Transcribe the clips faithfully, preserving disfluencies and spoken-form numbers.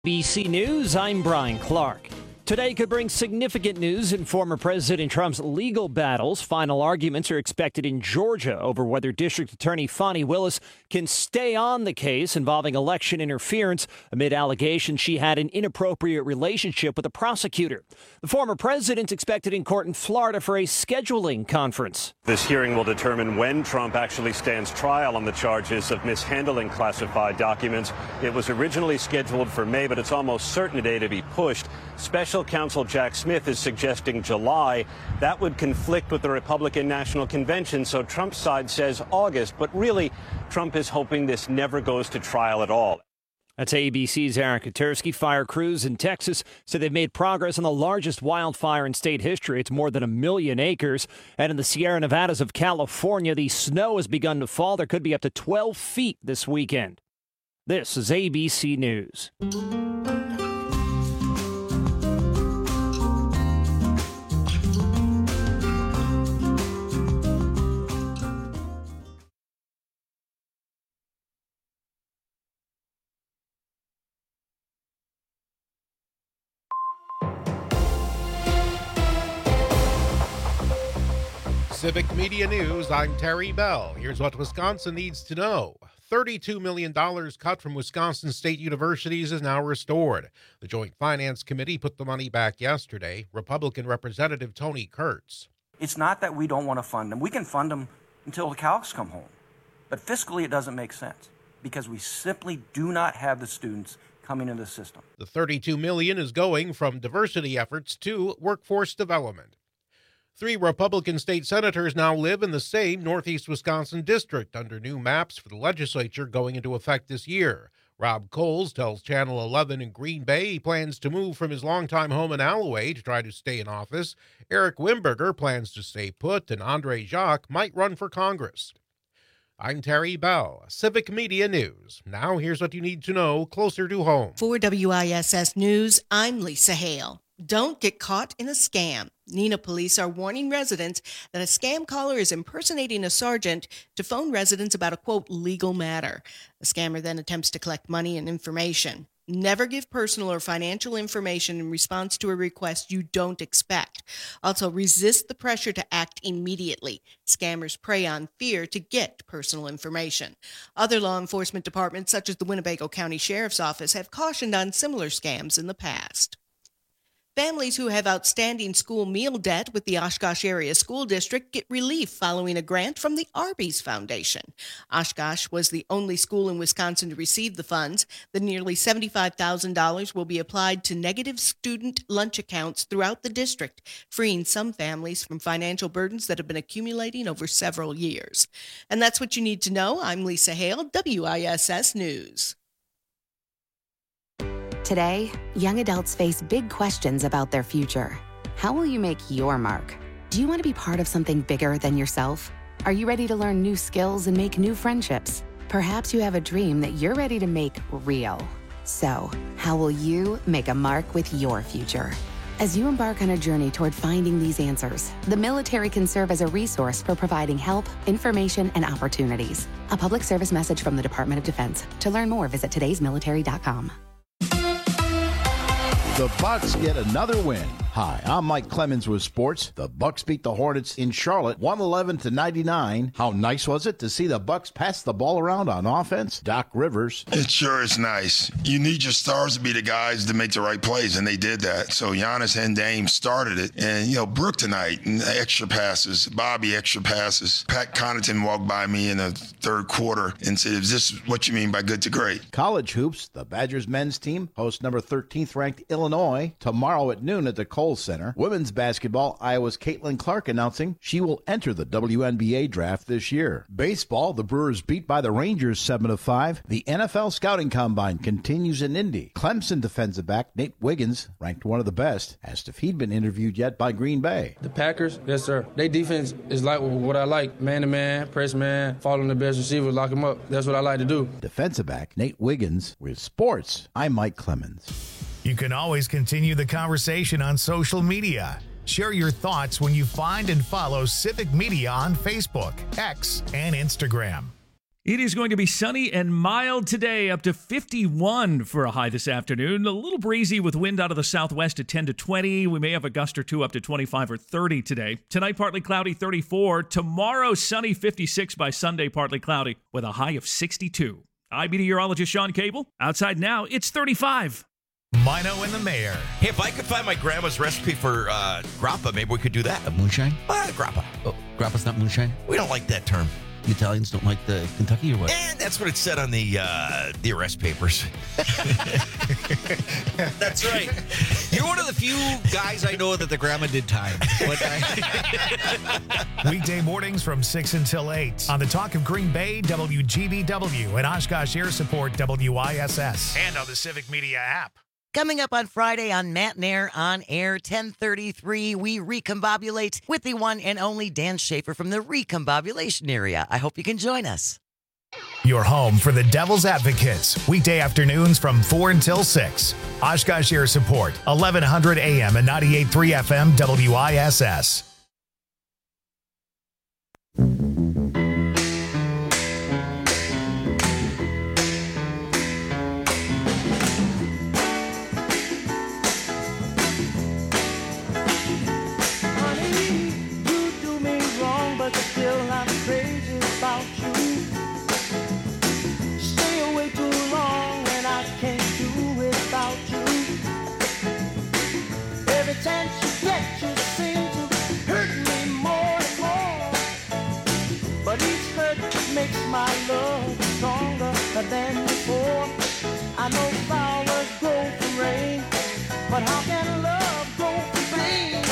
B C News, I'm Brian Clark. Today could bring significant news in former President Trump's legal battles. Final arguments are expected in Georgia over whether District Attorney Fani Willis can stay on the case involving election interference amid allegations she had an inappropriate relationship with a prosecutor. The former president's expected in court in Florida for a scheduling conference. This hearing will determine when Trump actually stands trial on the charges of mishandling classified documents. It was originally scheduled for May, but it's almost certain today to be pushed. Special Counsel Jack Smith is suggesting July. That would conflict with the Republican National Convention, so Trump's side says August. But really, Trump is hoping this never goes to trial at all. That's A B C's Aaron Katersky. Fire crews in Texas said they've made progress on the largest wildfire in state history. It's more than a million acres. And in the Sierra Nevadas of California, the snow has begun to fall. There could be up to twelve feet this weekend. This is A B C News. Civic Media News, I'm Terry Bell. Here's what Wisconsin needs to know. thirty-two million dollars cut from Wisconsin State Universities is now restored. The Joint Finance Committee put the money back yesterday. Republican Representative Tony Kurtz. It's not that we don't want to fund them. We can fund them until the cows come home. But fiscally, it doesn't make sense because we simply do not have the students coming into the system. The thirty-two million dollars is going from diversity efforts to workforce development. Three Republican state senators now live in the same Northeast Wisconsin district under new maps for the legislature going into effect this year. Rob Coles tells Channel eleven in Green Bay he plans to move from his longtime home in Alloway to try to stay in office. Eric Wimberger plans to stay put, and Andre Jacques might run for Congress. I'm Terry Bell, Civic Media News. Now here's what you need to know closer to home. For W I S S News, I'm Lisa Hale. Don't get caught in a scam. Neenah police are warning residents that a scam caller is impersonating a sergeant to phone residents about a, quote, legal matter. The scammer then attempts to collect money and information. Never give personal or financial information in response to a request you don't expect. Also, resist the pressure to act immediately. Scammers prey on fear to get personal information. Other law enforcement departments, such as the Winnebago County Sheriff's Office, have cautioned on similar scams in the past. Families who have outstanding school meal debt with the Oshkosh Area School District get relief following a grant from the Arby's Foundation. Oshkosh was the only school in Wisconsin to receive the funds. The nearly seventy-five thousand dollars will be applied to negative student lunch accounts throughout the district, freeing some families from financial burdens that have been accumulating over several years. And that's what you need to know. I'm Lisa Hale, W I S S News. Today, young adults face big questions about their future. How will you make your mark? Do you want to be part of something bigger than yourself? Are you ready to learn new skills and make new friendships? Perhaps you have a dream that you're ready to make real. So, how will you make a mark with your future? As you embark on a journey toward finding these answers, the military can serve as a resource for providing help, information, and opportunities. A public service message from the Department of Defense. To learn more, visit todays military dot com. The Bucks get another win. Hi, I'm Mike Clemens with sports. The Bucks beat the Hornets in Charlotte, one eleven to ninety-nine. How nice was it to see the Bucks pass the ball around on offense? Doc Rivers. It sure is nice. You need your stars to be the guys to make the right plays, and they did that. So Giannis and Dame started it. And, you know, Brook tonight, extra passes. Bobby, extra passes. Pat Connaughton walked by me in the third quarter and said, is this what you mean by good to great? College hoops, the Badgers men's team hosts number thirteenth ranked Illinois tomorrow at noon at the Kohl Center. Women's basketball, Iowa's Caitlin Clark announcing she will enter the W N B A draft this year. Baseball, the Brewers beat by the Rangers seven to five. The N F L Scouting Combine continues in Indy. Clemson defensive back Nate Wiggins, ranked one of the best, asked if he'd been interviewed yet by Green Bay. The Packers, yes sir. Their defense is like what I like. Man-to-man, press man, following the best receivers, lock them up. That's what I like to do. Defensive back Nate Wiggins with sports. I'm Mike Clemens. You can always continue the conversation on social media. Share your thoughts when you find and follow Civic Media on Facebook, X, and Instagram. It is going to be sunny and mild today, up to fifty-one for a high this afternoon. A little breezy with wind out of the southwest at ten to twenty. We may have a gust or two up to twenty-five or thirty today. Tonight, partly cloudy, thirty-four. Tomorrow, sunny, fifty-six. By Sunday, partly cloudy with a high of sixty-two. I'm meteorologist Sean Cable. Outside now, it's thirty-five. Mino and the Mayor. Hey, if I could find my grandma's recipe for uh, grappa, maybe we could do that. A moonshine? Ah, grappa. Oh, grappa's not moonshine? We don't like that term. The Italians don't like the Kentucky or what? And that's what it said on the uh, the arrest papers. That's right. You're one of the few guys I know that the grandma did time. I... Weekday mornings from six until eight on the Talk of Green Bay, W G B W, and Oshkosh Air Support, W I S S, and on the Civic Media app. Coming up on Friday on Matt and Air on Air ten thirty-three, we recombobulate with the one and only Dan Schaefer from the recombobulation area. I hope you can join us. Your home for the Devil's Advocates, weekday afternoons from four until six. Oshkosh Air Support, eleven hundred A M and ninety-eight point three F M, W I S S. My love stronger than before. I know flowers grow from rain, but how can love grow from pain?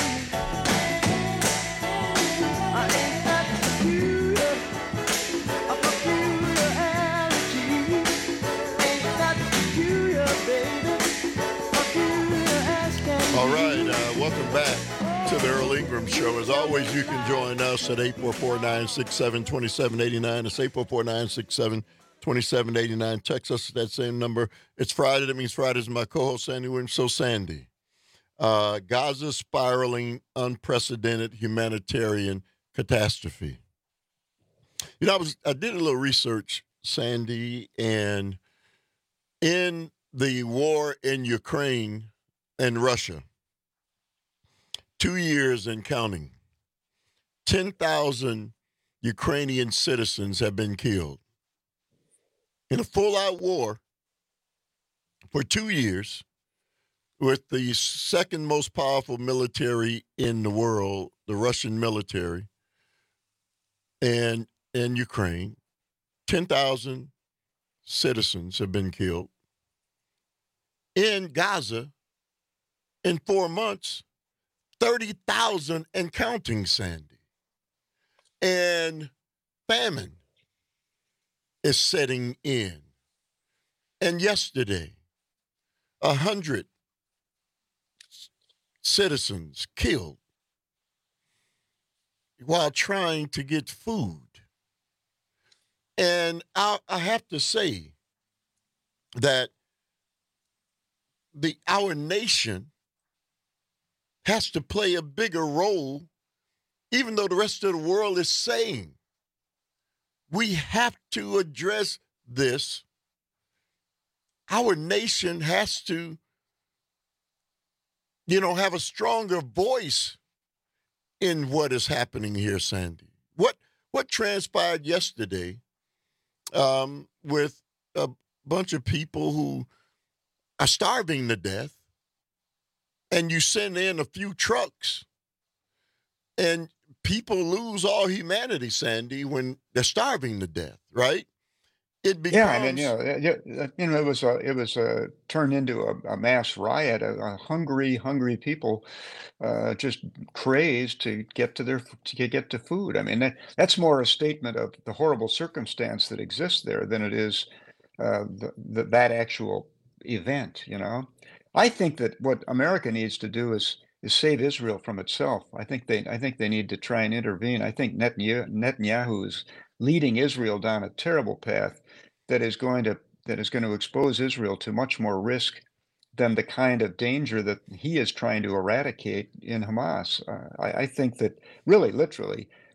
I ain't that peculiar, a peculiarity. Ain't that peculiar, baby, peculiar as can be. All right, uh, welcome back to the Earl Ingram Show. As always, you can join us at eight four four, nine six seven, two seven eight nine. It's eight four four, nine six seven, two seven eight nine. Text us at that same number. It's Friday. That means Friday's my co-host, Sandy Williams. So, Sandy, uh, Gaza spiraling unprecedented humanitarian catastrophe. You know, I was I did a little research, Sandy, and in the war in Ukraine and Russia, two years and counting, ten thousand Ukrainian citizens have been killed. In a full-out war for two years with the second most powerful military in the world, the Russian military, and in Ukraine, ten thousand citizens have been killed. In Gaza, in four months, thirty thousand and counting, Sandy. And famine is setting in. And yesterday, a hundred citizens killed while trying to get food. And I, I have to say that the our nation has to play a bigger role, even though the rest of the world is saying we have to address this. Our nation has to, you know, have a stronger voice in what is happening here, Sandy. What what transpired yesterday um, with a bunch of people who are starving to death, and you send in a few trucks, and people lose all humanity, Sandy, when they're starving to death, right? It becomes... Yeah, I mean, you know, you know, it was a, it was a, turned into a, a mass riot. A, a hungry, hungry people, uh, just crazed to get to their to get to food. I mean, that, that's more a statement of the horrible circumstance that exists there than it is uh, the, the, that actual event. You know, I think that what America needs to do is is save Israel from itself. I think they I think they need to try and intervene. I think Netanyahu, Netanyahu is leading Israel down a terrible path that is going to that is going to expose Israel to much more risk than the kind of danger that he is trying to eradicate in Hamas. Uh, I, I think that really, literally,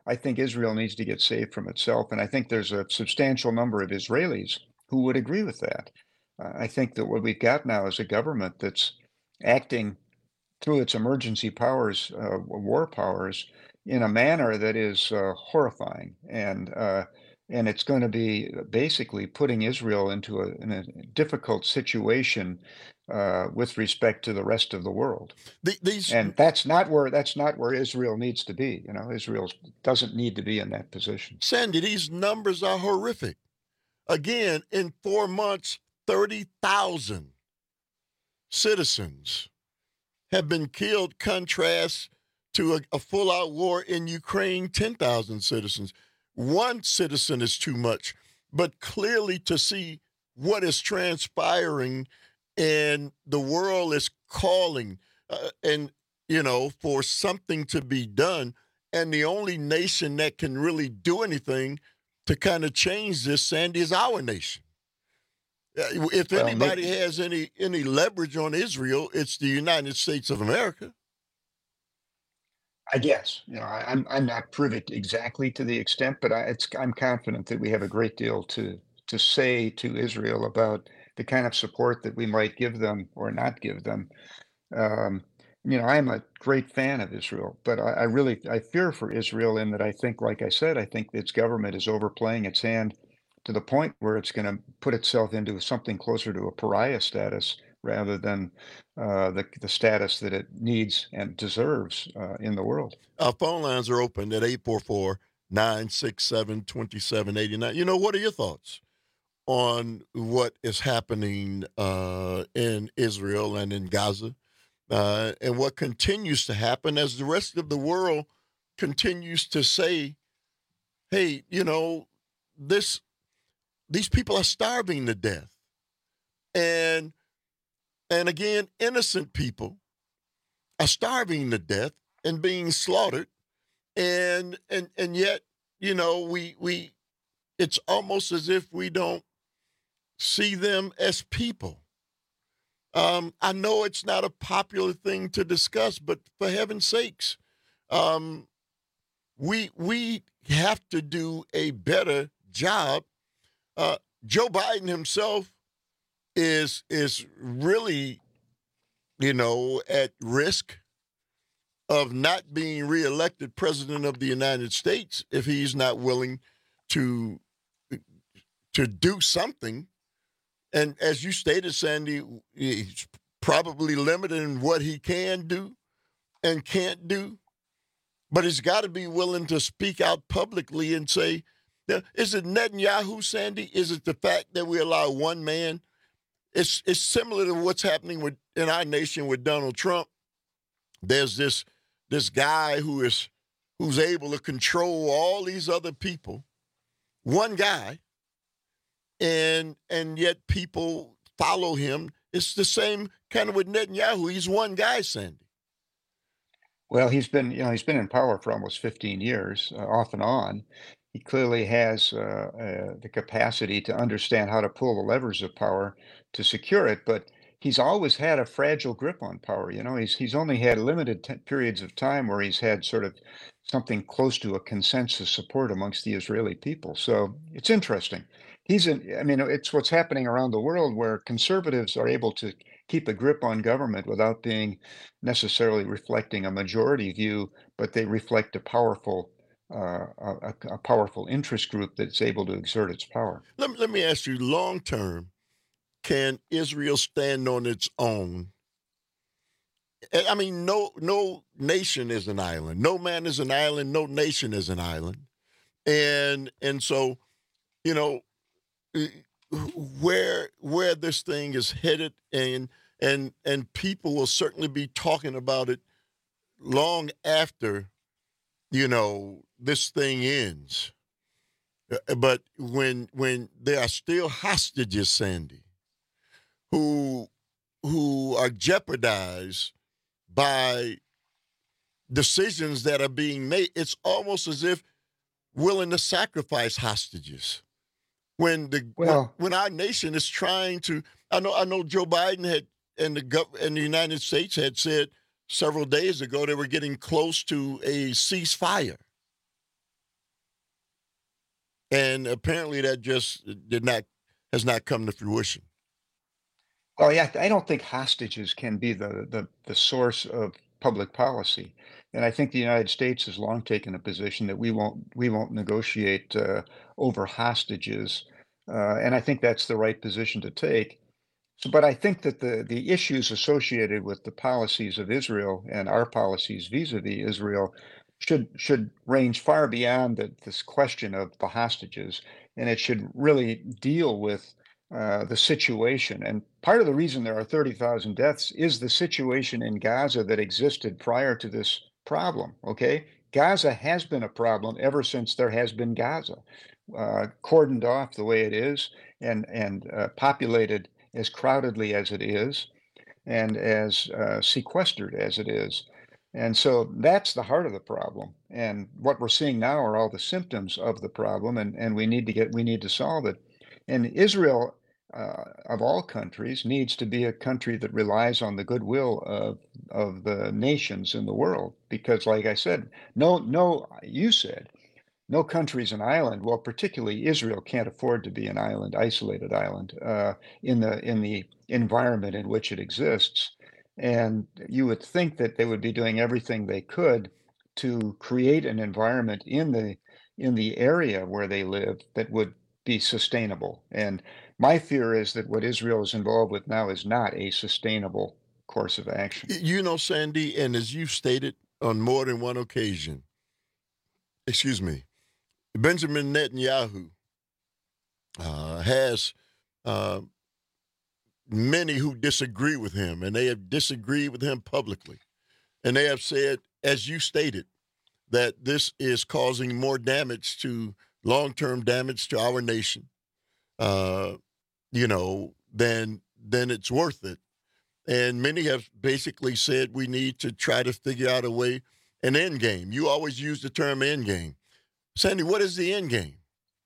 I think Israel needs to get saved from itself, and I think there's a substantial number of Israelis who would agree with that. Uh, I think that what we've got now is a government that's acting through its emergency powers, uh, war powers, in a manner that is uh, horrifying, and uh, and it's going to be basically putting Israel into a, in a difficult situation uh, with respect to the rest of the world. The, these and that's not where that's not where Israel needs to be. You know, Israel doesn't need to be in that position. Sandy, these numbers are horrific. Again, in four months, thirty thousand citizens have been killed. Contrast to a, a full-out war in Ukraine, ten thousand citizens. One citizen is too much, but clearly to see what is transpiring and the world is calling uh, and, you know, for something to be done. And the only nation that can really do anything to kind of change this, Sandy, is our nation. Uh, if Well, anybody maybe- has any, any leverage on Israel, it's the United States of America. I guess, you know, I, I'm I'm not privy exactly to the extent, but I, it's I'm confident that we have a great deal to to say to Israel about the kind of support that we might give them or not give them. Um, you know, I'm a great fan of Israel, but I, I really I fear for Israel in that I think, like I said, I think its government is overplaying its hand to the point where it's going to put itself into something closer to a pariah status rather than uh, the the status that it needs and deserves uh, in the world. Our phone lines are open at eight four four, nine six seven, two seven eight nine. You know, what are your thoughts on what is happening uh, in Israel and in Gaza uh, and what continues to happen as the rest of the world continues to say, hey, you know, this these people are starving to death. And And again, innocent people are starving to death and being slaughtered, and and and yet, you know, we we it's almost as if we don't see them as people. Um, I know it's not a popular thing to discuss, but for heaven's sakes, um, we we have to do a better job. Uh, Joe Biden himself is is really, you know, at risk of not being reelected president of the United States if he's not willing to to do something. And as you stated, Sandy, he's probably limited in what he can do and can't do, but he's got to be willing to speak out publicly and say, is it Netanyahu, Sandy? Is it the fact that we allow one man? It's it's similar to what's happening with in our nation with Donald Trump. There's this this guy who is who's able to control all these other people, one guy, and and yet people follow him. It's the same kind of with Netanyahu. He's one guy, Sandy. Well, he's been, you know, he's been in power for almost fifteen years, uh, off and on. He clearly has uh, uh, the capacity to understand how to pull the levers of power to secure it, but he's always had a fragile grip on power. You know, he's he's only had limited t- periods of time where he's had sort of something close to a consensus support amongst the Israeli people. So it's interesting. He's in, I mean, it's what's happening around the world where conservatives are able to keep a grip on government without being necessarily reflecting a majority view, but they reflect a powerful uh, a, a powerful interest group that's able to exert its power. Let me, let me ask you, long term, can Israel stand on its own? I mean, no no nation is an island. No man is an island. No nation is an island. And and so, you know, where where this thing is headed, and and and people will certainly be talking about it long after, you know, this thing ends. But when when there are still hostages, Sandy, who who are jeopardized by decisions that are being made, it's almost as if willing to sacrifice hostages. When the Well- when our nation is trying to, I know I know Joe Biden had and the gov and the United States had said several days ago they were getting close to a ceasefire. And apparently that just did not has not come to fruition. Oh yeah, I don't think hostages can be the, the, the source of public policy. And I think the United States has long taken a position that we won't we won't negotiate uh, over hostages. Uh, and I think that's the right position to take. So, but I think that the, the issues associated with the policies of Israel and our policies vis-a-vis Israel should should range far beyond the, this question of the hostages, and it should really deal with uh, the situation. And part of the reason there are thirty thousand deaths is the situation in Gaza that existed prior to this problem. Okay, Gaza has been a problem ever since there has been Gaza, uh, cordoned off the way it is, and and uh, populated as crowdedly as it is, and as uh, sequestered as it is. And so that's the heart of the problem. And what we're seeing now are all the symptoms of the problem, and, and we need to get we need to solve it. And Israel, uh, of all countries, needs to be a country that relies on the goodwill of of the nations in the world. Because, like I said, no, no, you said, no country's an island. Well, particularly Israel can't afford to be an island, isolated island, uh, in the in the environment in which it exists. And you would think that they would be doing everything they could to create an environment in the in the area where they live that would be sustainable. And my fear is that what Israel is involved with now is not a sustainable course of action. You know, Sandy, and as you've stated on more than one occasion, excuse me, Benjamin Netanyahu uh, has uh, many who disagree with him, and they have disagreed with him publicly. And they have said, as you stated, that this is causing more damage to long-term damage to our nation, uh, you know, than than it's worth it. And many have basically said we need to try to figure out a way, an end game. You always use the term end game. Sandy, what is the end game?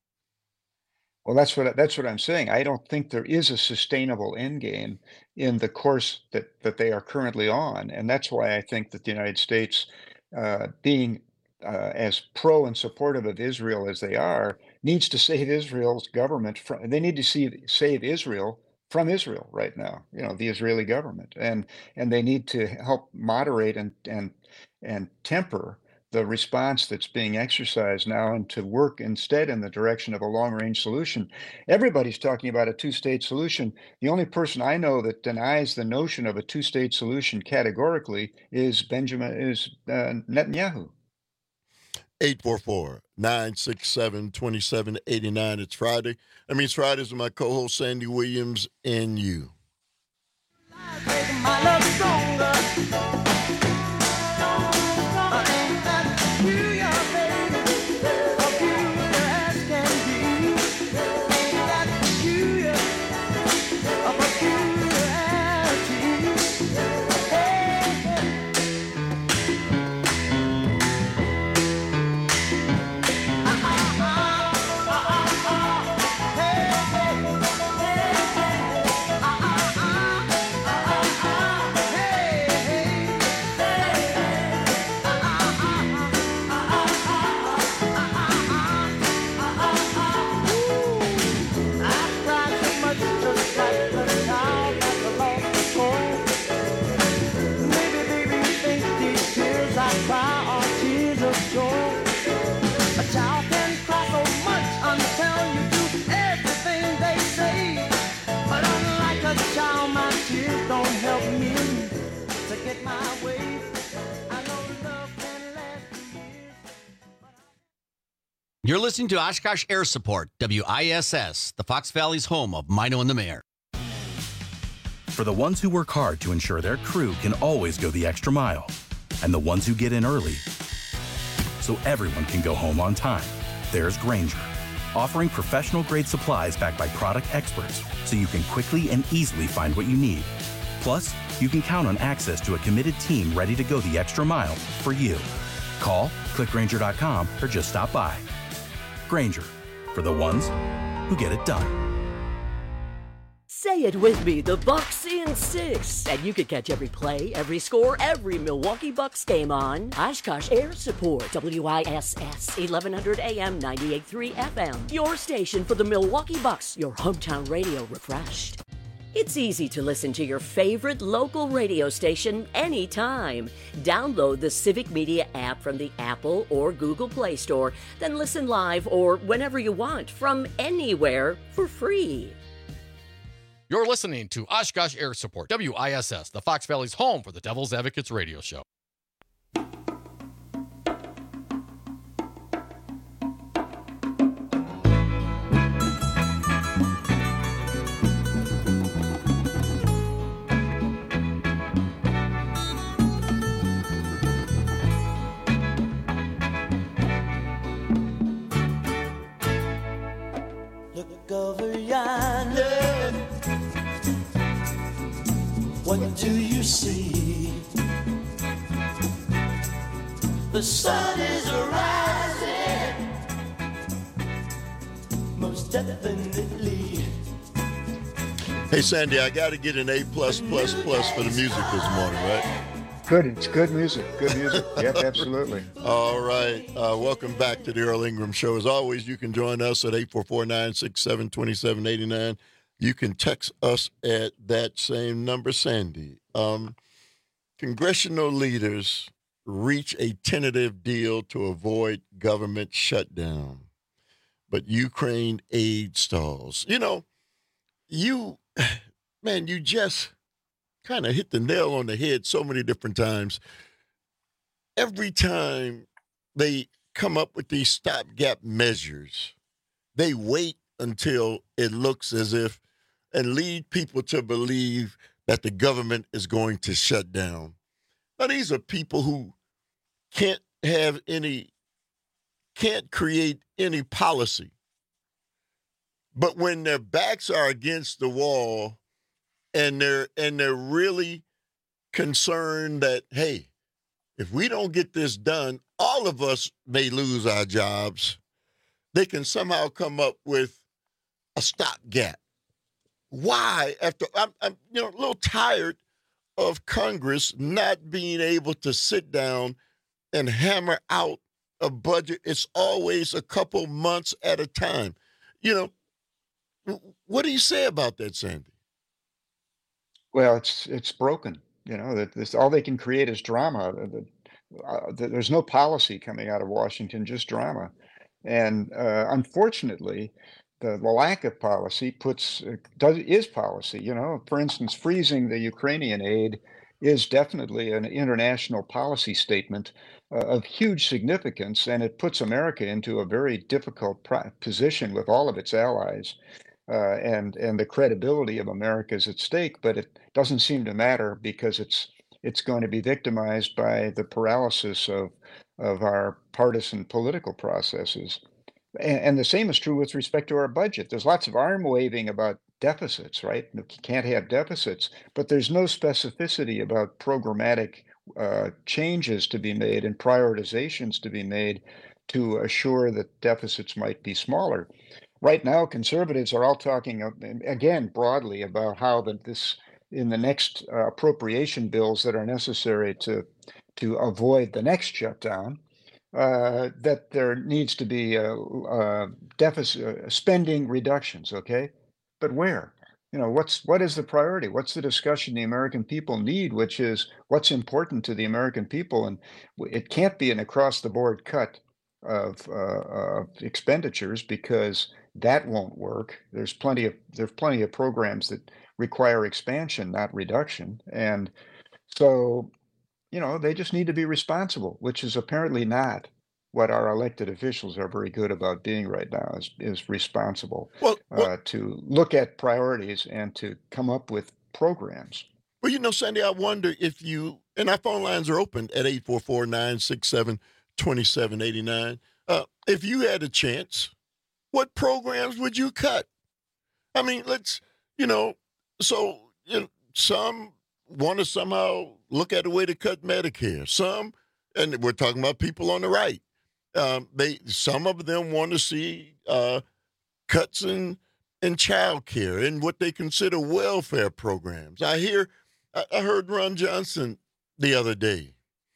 Well, that's what that's what I'm saying. I don't think there is a sustainable end game in the course that that they are currently on, and that's why I think that the United States, uh, being uh, as pro and supportive of Israel as they are, needs to save Israel's government from. They need to see, save Israel from Israel right now. You know, the Israeli government, and and they need to help moderate and and and temper the response that's being exercised now, and to work instead in the direction of a long-range solution. Everybody's talking about a two-state solution. The only person I know that denies the notion of a two-state solution categorically is Benjamin is uh, Netanyahu. eight four four, nine six seven, two seven eight nine. It's Friday. That means Fridays with my co-host Sandy Williams and you. My love stronger. You're listening to Oshkosh Air Support, W I S S, the Fox Valley's home of Mino and the Mayor. For the ones who work hard to ensure their crew can always go the extra mile, and the ones who get in early so everyone can go home on time, there's Grainger, offering professional-grade supplies backed by product experts so you can quickly and easily find what you need. Plus, you can count on access to a committed team ready to go the extra mile for you. Call, click Grainger dot com, or just stop by. Grainger, for the ones who get it done. Say it with me, the Bucks in six. And you can catch every play, every score, every Milwaukee Bucks game on Oshkosh Air Support, W I S S, eleven hundred A M, ninety-eight point three F M. Your station for the Milwaukee Bucks, your hometown radio refreshed. It's easy to listen to your favorite local radio station anytime. Download the Civic Media app from the Apple or Google Play Store, then listen live or whenever you want from anywhere for free. You're listening to Oshkosh Air Support, W I S S, the Fox Valley's home for the Devil's Advocates radio show. Look over yonder. What do you see? The sun is rising, most definitely. Hey, Sandy, I got to get an A plus plus plus for the music this morning, right? Good. It's good music. Good music. Yep, absolutely. All right. Uh, welcome back to the Earl Ingram Show. As always, you can join us at eight four four, nine six seven, two seven eight nine. You can text us at that same number, Sandy. Um, congressional leaders reach a tentative deal to avoid government shutdown, but Ukraine aid stalls. You know, you, man, you just kind of hit the nail on the head so many different times. Every time they come up with these stopgap measures, they wait until it looks as if and lead people to believe that the government is going to shut down. Now, these are people who can't have any, can't create any policy. But when their backs are against the wall and they're and they're really concerned that, hey, if we don't get this done, all of us may lose our jobs, they can somehow come up with a stopgap. Why? After I'm, I'm, you know, a little tired of Congress not being able to sit down and hammer out a budget. It's always a couple months at a time. You know, what do you say about that, Sandy? Well, it's it's broken. You know, that this all they can create is drama. Uh, there's no policy coming out of Washington, just drama. And uh, unfortunately, the, the lack of policy puts uh, does is policy. You know, for instance, freezing the Ukrainian aid is definitely an international policy statement uh, of huge significance, and it puts America into a very difficult pro- position with all of its allies. Uh, and and the credibility of America is at stake, but it doesn't seem to matter because it's it's going to be victimized by the paralysis of of our partisan political processes. And, and the same is true with respect to our budget. There's lots of arm waving about deficits, right? You can't have deficits, but there's no specificity about programmatic uh, changes to be made and prioritizations to be made to assure that deficits might be smaller. Right now, conservatives are all talking, again, broadly about how that this, in the next uh, appropriation bills that are necessary to to avoid the next shutdown, uh, that there needs to be a, a deficit uh, spending reductions. Okay, but where? You know, what's what is the priority? What's the discussion the American people need? Which is what's important to the American people, and it can't be an across-the-board cut of, uh, of expenditures because that won't work. There's plenty of there's plenty of programs that require expansion, not reduction. And so, you know, they just need to be responsible, which is apparently not what our elected officials are very good about being right now, is, is responsible well, well, uh, to look at priorities and to come up with programs. Well, you know, Sandy, I wonder if you, and our phone lines are open at eight four four, nine six seven, two seven eight nine. Uh, if you had a chance, what programs would you cut? I mean, let's, you know, so you know, some want to somehow look at a way to cut Medicare. Some, and we're talking about people on the right, um, they some of them want to see uh, cuts in and child care and what they consider welfare programs. I hear, I, I heard Ron Johnson the other day.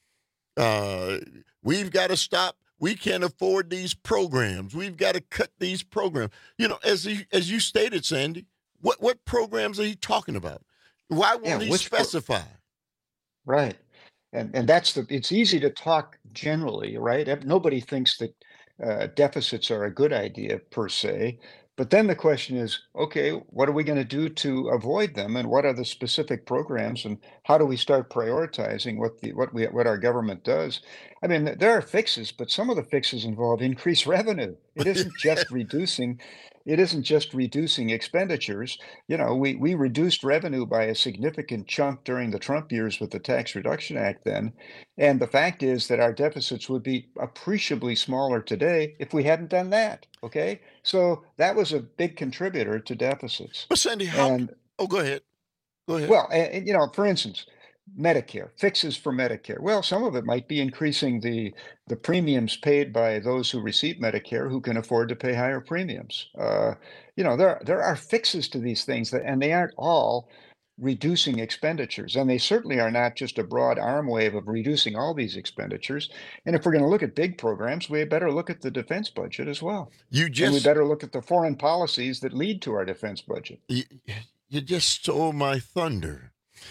Uh, we've got to stop. We can't afford these programs. We've got to cut these programs. You know, as he, as you stated, Sandy, what what programs are he talking about? Why won't Yeah, he which pro- specify? Right. And and that's the it's easy to talk generally, right? Ev- Nobody thinks that uh, deficits are a good idea per se. But then the question is, okay, what are we going to do to avoid them, and what are the specific programs, and how do we start prioritizing what the what we what our government does? I mean, th- there are fixes, but some of the fixes involve increased revenue. It isn't just reducing. It isn't just reducing expenditures. You know, we we reduced revenue by a significant chunk during the Trump years with the Tax Reduction Act then, and the fact is that our deficits would be appreciably smaller today if we hadn't done that. Okay, so that was a big contributor to deficits. But Sandy, how? And Oh, go ahead. Go ahead. well, and, and, you know, for instance, Medicare, fixes for Medicare. Well, some of it might be increasing the the premiums paid by those who receive Medicare who can afford to pay higher premiums. Uh, you know, there there are fixes to these things that, and they aren't all reducing expenditures, and they certainly are not just a broad arm wave of reducing all these expenditures. And if we're going to look at big programs, we better look at the defense budget as well. You And we just better look at the foreign policies that lead to our defense budget. you, you just stole my thunder.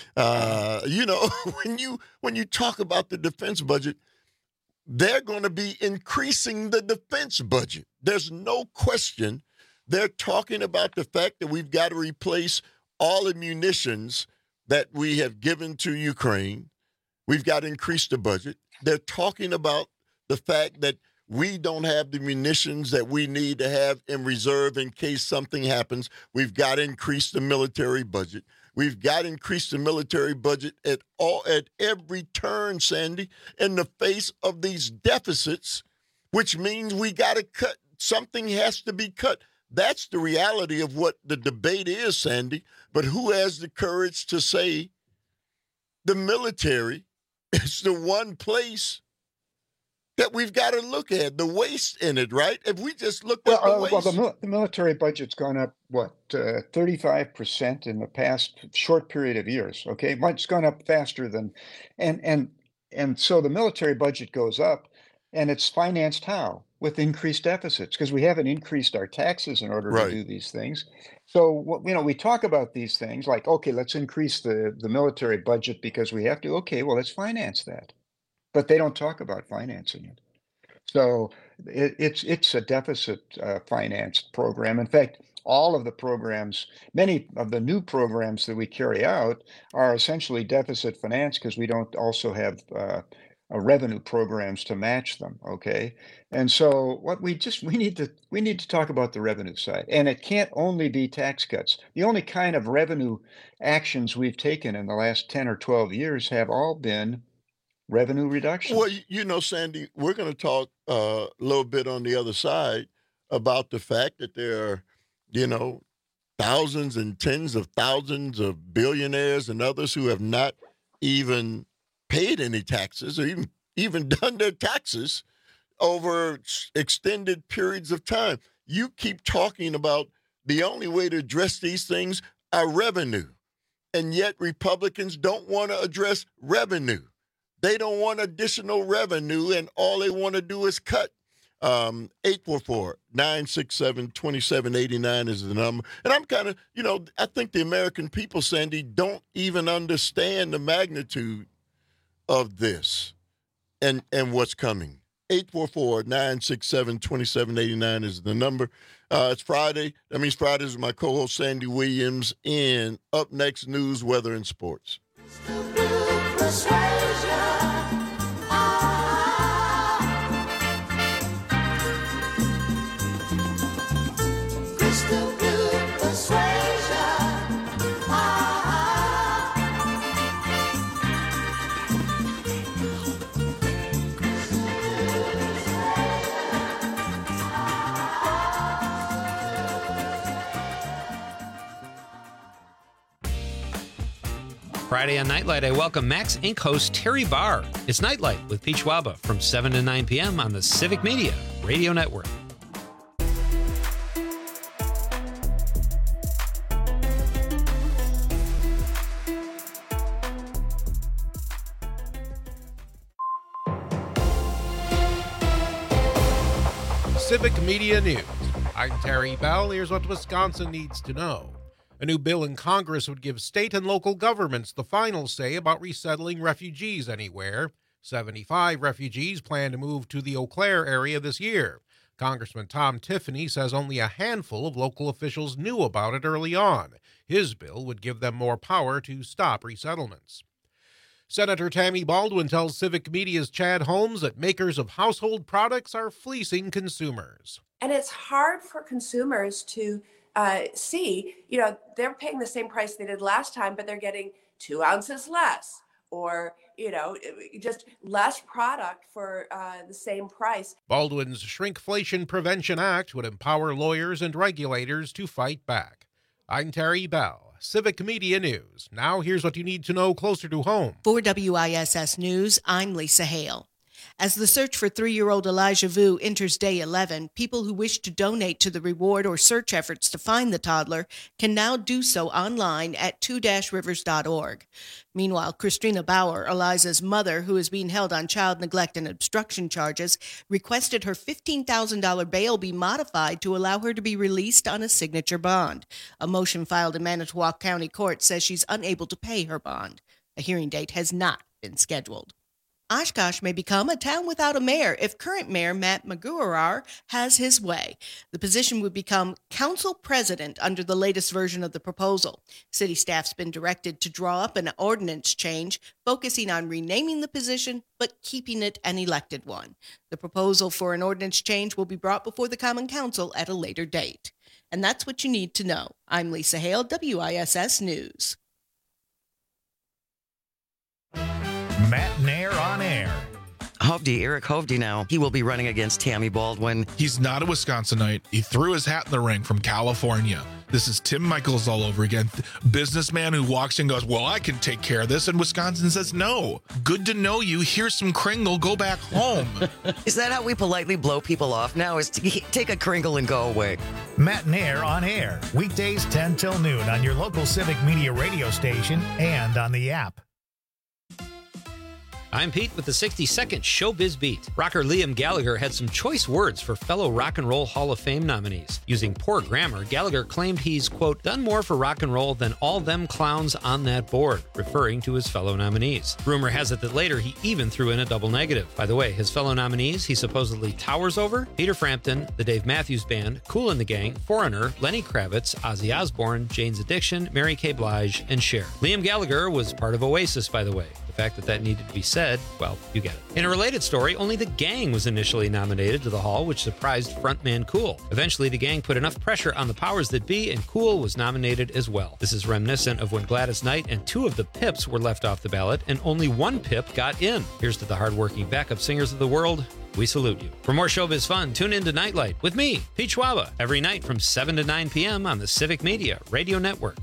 Uh, you know, when you when you talk about the defense budget, they're going to be increasing the defense budget. There's no question. They're talking about the fact that we've got to replace all the munitions that we have given to Ukraine. We've got to increase the budget. They're talking about the fact that we don't have the munitions that we need to have in reserve in case something happens. We've got to increase the military budget. We've got to increase the military budget at all at every turn, Sandy, in the face of these deficits, which means we got to cut. Something has to be cut. That's the reality of what the debate is, Sandy. But who has the courage to say the military is the one place that we've got to look at, the waste in it, right? If we just look Well, at the uh, well, waste. the, mil- the military budget's gone up, what, uh, thirty-five percent in the past short period of years, okay? Much- It's gone up faster than, and, and, and so the military budget goes up, and it's financed how? With increased deficits, because we haven't increased our taxes in order Right. to do these things. So, what- you know, we talk about these things like, okay, let's increase the, the military budget because we have to. Okay, well, let's finance that. But they don't talk about financing it. So it, it's it's a deficit uh, financed program. In fact, all of the programs, many of the new programs that we carry out are essentially deficit financed because we don't also have uh, uh, revenue programs to match them. Okay, and so what we just we need to we need to talk about the revenue side, and it can't only be tax cuts. The only kind of revenue actions we've taken in the last ten or twelve years have all been revenue reduction. Well, you you know, Sandy, we're going to talk uh, a little bit on the other side about the fact that there are, you know, thousands and tens of thousands of billionaires and others who have not even paid any taxes or even even done their taxes over s- extended periods of time. You keep talking about the only way to address these things are revenue, and yet Republicans don't want to address revenue. They don't want additional revenue, and all they want to do is cut. Um, eight four four, nine six seven, two seven eight nine is the number. And I'm kind of, you know, I think the American people, Sandy, don't even understand the magnitude of this and, and what's coming. eight four four, nine six seven, two seven eight nine is the number. Uh, it's Friday. That means Friday is my co-host, Sandy Williams, in Up Next, News, Weather, and Sports. Friday on Nightlight, I welcome Max Incorporated host Terry Barr. It's Nightlight with Pete Schwaba from seven to nine p.m. on the Civic Media Radio Network. Civic Media News. I'm Terry Bell. Here's what Wisconsin needs to know. A new bill in Congress would give state and local governments the final say about resettling refugees anywhere. seventy-five refugees plan to move to the Eau Claire area this year. Congressman Tom Tiffany says only a handful of local officials knew about it early on. His bill would give them more power to stop resettlements. Senator Tammy Baldwin tells Civic Media's Chad Holmes that makers of household products are fleecing consumers. And it's hard for consumers to uh, see, you know, they're paying the same price they did last time, but they're getting two ounces less or, you know, just less product for uh, the same price. Baldwin's Shrinkflation Prevention Act would empower lawyers and regulators to fight back. I'm Terry Bell, Civic Media News. Now here's what you need to know closer to home. For W I S S News, I'm Lisa Hale. As the search for three-year-old Elijah Vu enters day eleven, people who wish to donate to the reward or search efforts to find the toddler can now do so online at two dash rivers dot org. Meanwhile, Christina Bauer, Elijah's mother, who is being held on child neglect and obstruction charges, requested her fifteen thousand dollars bail be modified to allow her to be released on a signature bond. A motion filed in Manitowoc County Court says she's unable to pay her bond. A hearing date has not been scheduled. Oshkosh may become a town without a mayor if current mayor Matt Maguirar has his way. The position would become council president under the latest version of the proposal. City staff's been directed to draw up an ordinance change focusing on renaming the position but keeping it an elected one. The proposal for an ordinance change will be brought before the Common Council at a later date. And that's what you need to know. I'm Lisa Hale, W I S S News. Matt Nair on air. Hovde, Eric Hovde now. He will be running against Tammy Baldwin. He's not a Wisconsinite. He threw his hat in the ring from California. This is Tim Michaels all over again. Businessman who walks in and goes, well, I can take care of this. And Wisconsin says, no. Good to know you. Here's some Kringle. Go back home. Is that how we politely blow people off now? Is to take a Kringle and go away? Matt Nair on air. Weekdays ten till noon on your local Civic Media radio station and on the app. I'm Pete with the sixty second Showbiz Beat. Rocker Liam Gallagher had some choice words for fellow Rock and Roll Hall of Fame nominees. Using poor grammar, Gallagher claimed he's, quote, done more for rock and roll than all them clowns on that board, referring to his fellow nominees. Rumor has it that later he even threw in a double negative. By the way, his fellow nominees he supposedly towers over: Peter Frampton, the Dave Matthews Band, Kool and the Gang, Foreigner, Lenny Kravitz, Ozzy Osbourne, Jane's Addiction, Mary Kay Blige, and Cher. Liam Gallagher was part of Oasis, by the way. The fact that that needed to be said, well, you get it. In a related story, only the Gang was initially nominated to the Hall, which surprised frontman Kool. Eventually, the Gang put enough pressure on the powers that be, and Kool was nominated as well. This is reminiscent of when Gladys Knight and two of the Pips were left off the ballot, and only one Pip got in. Here's to the hardworking backup singers of the world. We salute you. For more showbiz fun, tune in to Nightlight with me, Pete Schwaba, every night from seven to nine p.m. on the Civic Media Radio Network.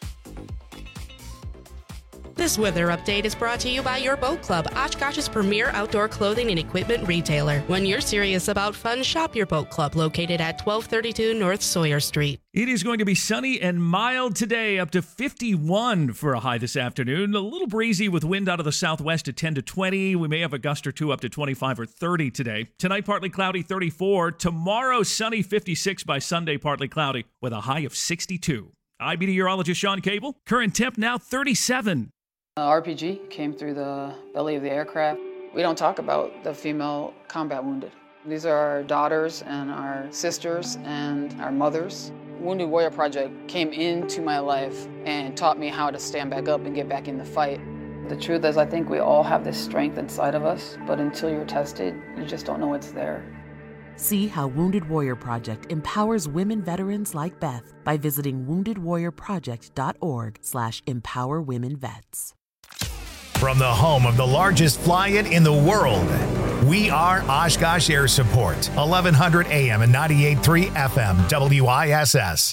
This weather update is brought to you by Your Boat Club, Oshkosh's premier outdoor clothing and equipment retailer. When you're serious about fun, shop Your Boat Club, located at twelve thirty-two North Sawyer Street. It is going to be sunny and mild today, up to fifty-one for a high this afternoon. A little breezy with wind out of the southwest at ten to twenty. We may have a gust or two up to twenty-five or thirty today. Tonight, partly cloudy, thirty-four. Tomorrow, sunny, fifty-six. By Sunday, partly cloudy with a high of sixty-two. I'm meteorologist Sean Cable. Current temp now thirty-seven. Uh, R P G came through the belly of the aircraft. We don't talk about the female combat wounded. These are our daughters and our sisters and our mothers. Wounded Warrior Project came into my life and taught me how to stand back up and get back in the fight. The truth is, I think we all have this strength inside of us, but until you're tested, you just don't know it's there. See how Wounded Warrior Project empowers women veterans like Beth by visiting wounded warrior project dot org slash empower women vets. From the home of the largest fly-in in the world, we are Oshkosh Air Support, eleven hundred A M and ninety-eight point three F M, W I S S.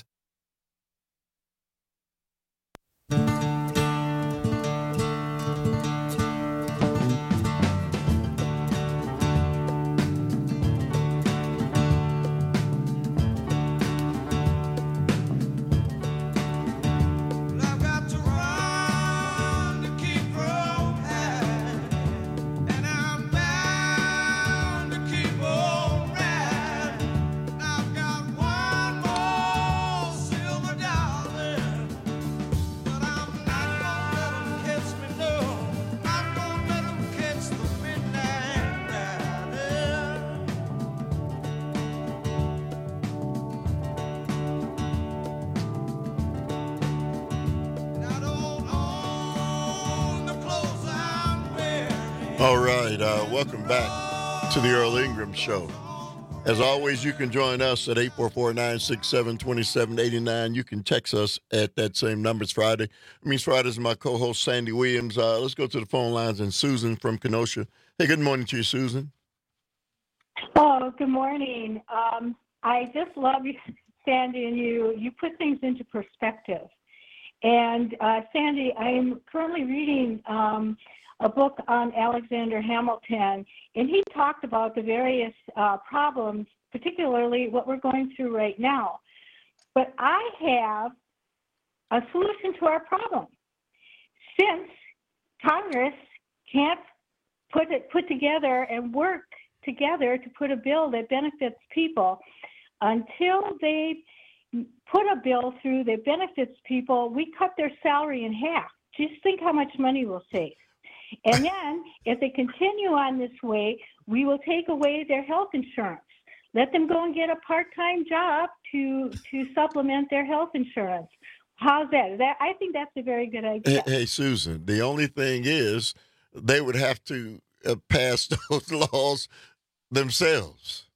All right, uh, welcome back to the Earl Ingram Show. As always, you can join us at eight four four, nine six seven, two seven eight nine. You can text us at that same number. It's Friday. It means Friday is my co-host, Sandy Williams. Uh, let's go to the phone lines and Susan from Kenosha. Hey, good morning to you, Susan. Oh, good morning. Um, I just love you, Sandy, and you. You put things into perspective. And uh, Sandy, I'm currently reading um, a book on Alexander Hamilton, and he talked about the various uh, problems, particularly what we're going through right now. But I have a solution to our problem. Since Congress can't put it put together and work together to put a bill that benefits people, until they put a bill through that benefits people, we cut their salary in half. Just think how much money we'll save. And then, if they continue on this way, we will take away their health insurance. Let them go and get a part-time job to to supplement their health insurance. How's that? That I think that's a very good idea. Hey, hey Susan, the only thing is they would have to uh, pass those laws themselves.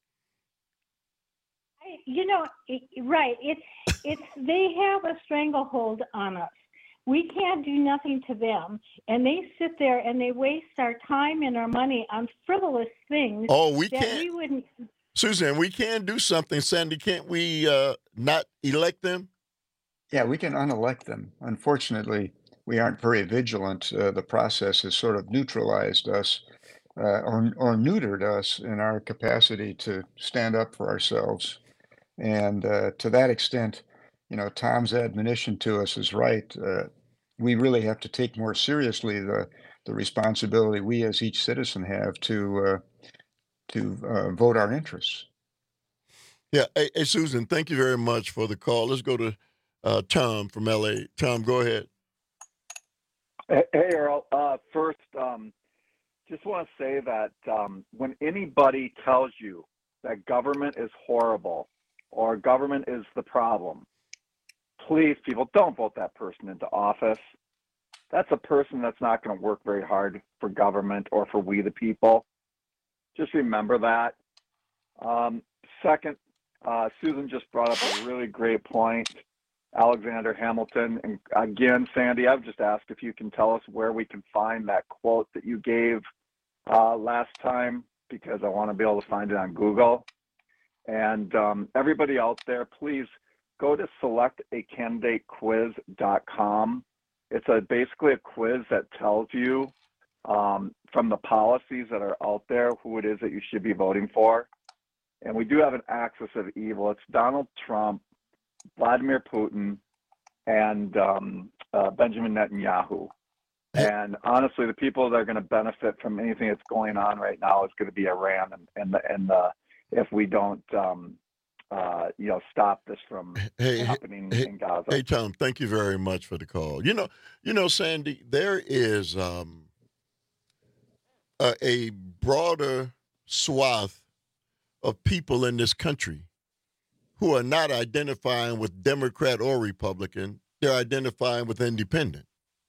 I, you know, it, right. It's it's they have a stranglehold on us. We can't do nothing to them, and they sit there and they waste our time and our money on frivolous things. Oh, we that can't. We wouldn't. Susan, we can do something. Sandy, can't we uh, not elect them? Yeah, we can unelect them. Unfortunately, we aren't very vigilant. Uh, the process has sort of neutralized us uh, or, or neutered us in our capacity to stand up for ourselves. And uh, to that extent, you know, Tom's admonition to us is right. Uh, we really have to take more seriously the the responsibility we as each citizen have to uh, to uh, vote our interests. Yeah. Hey, hey, Susan, thank you very much for the call. Let's go to uh, Tom from L A. Tom, go ahead. Hey, Earl. Uh, first, um, just want to say that um, when anybody tells you that government is horrible or government is the problem, please, people, don't vote that person into office. That's a person that's not going to work very hard for government or for we the people. Just remember that. Um, second, uh, Susan just brought up a really great point, Alexander Hamilton. And again, Sandy, I've just asked if you can tell us where we can find that quote that you gave uh, last time, because I want to be able to find it on Google. And um, everybody out there, please go to select a candidate quiz dot com. It's a basically a quiz that tells you um, from the policies that are out there who it is that you should be voting for. And we do have an axis of evil. It's Donald Trump, Vladimir Putin, and um, uh, Benjamin Netanyahu. And honestly, the people that are going to benefit from anything that's going on right now is going to be Iran and and the, and the if we don't um, uh, you know stop this from Hey, happening hey, in Gaza. hey, Tom, thank you very much for the call. You know, you know, Sandy, there is um, a, a broader swath of people in this country who are not identifying with Democrat or Republican. They're identifying with independent.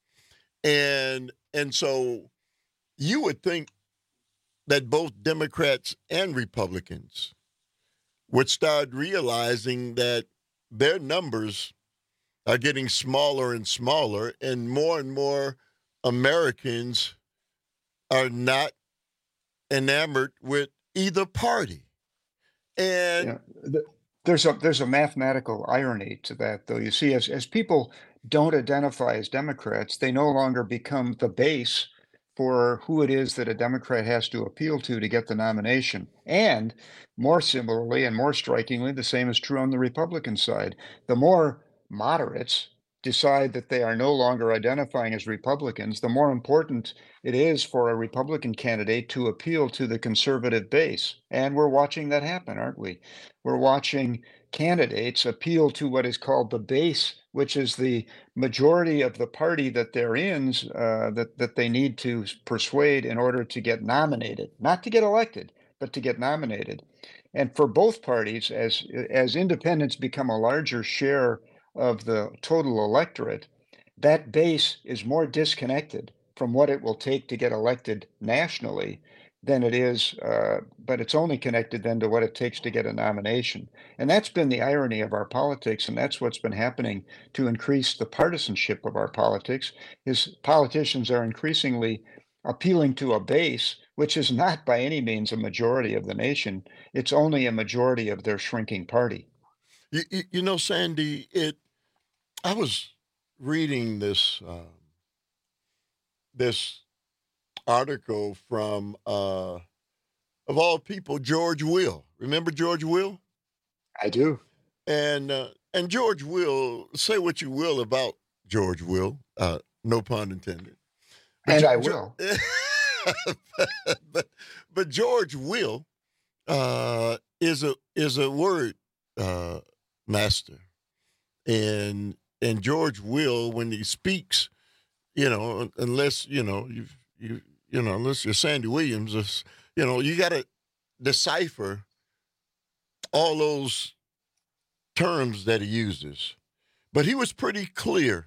And and so you would think that both Democrats and Republicans would start realizing that their numbers are getting smaller and smaller, and more and more Americans are not enamored with either party. And Yeah, th- there's a there's a mathematical irony to that, though. You see, as as people don't identify as Democrats, they no longer become the base for who it is that a Democrat has to appeal to to get the nomination. And more similarly and more strikingly, the same is true on the Republican side. The more moderates decide that they are no longer identifying as Republicans, the more important it is for a Republican candidate to appeal to the conservative base. And we're watching that happen, aren't we? We're watching candidates appeal to what is called the base, which is the majority of the party that they're in, uh, that, that they need to persuade in order to get nominated, not to get elected, but to get nominated. And for both parties, as as independents become a larger share of the total electorate, that base is more disconnected from what it will take to get elected nationally than it is, uh, but it's only connected then to what it takes to get a nomination. And that's been the irony of our politics, and that's what's been happening to increase the partisanship of our politics, is politicians are increasingly appealing to a base, which is not by any means a majority of the nation. It's only a majority of their shrinking party. You, you, you know, Sandy, it. I was reading this uh, this article from, uh, of all people, George Will. Remember George Will? I do. And uh, and George Will, say what you will about George Will, uh, no pun intended. But and Jo- I Jo- will. but but George Will uh, is a is a word uh, master, and and George Will, when he speaks, you know, unless you know you you you know unless you're Sandy Williams, it's, you know, you got to decipher all those terms that he uses. But he was pretty clear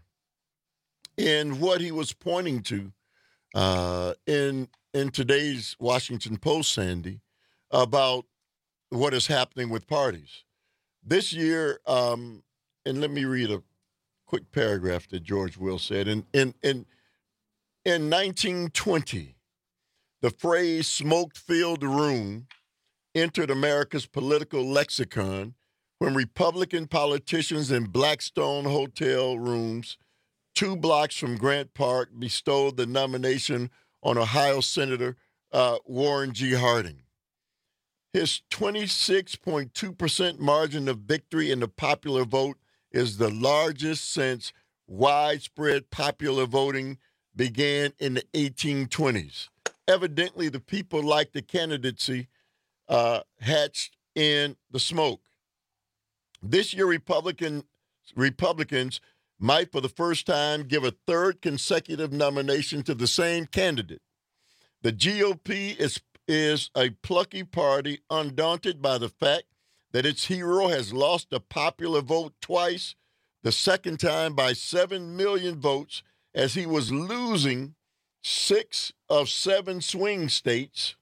in what he was pointing to uh, in in today's Washington Post, Sandy, about what is happening with parties this year. Um, and let me read a quick paragraph that George Will said. In in in in nineteen twenty, the phrase "smoke-filled room" entered America's political lexicon when Republican politicians in Blackstone hotel rooms, two blocks from Grant Park, bestowed the nomination on Ohio Senator uh, Warren G. Harding. His twenty-six point two percent margin of victory in the popular vote is the largest since widespread popular voting began in the eighteen twenties. Evidently, the people liked the candidacy uh, hatched in the smoke. This year, Republican Republicans might, for the first time, give a third consecutive nomination to the same candidate. The G O P is, is a plucky party, undaunted by the fact that its hero has lost the popular vote twice, the second time by seven million votes, as he was losing six of seven swing states.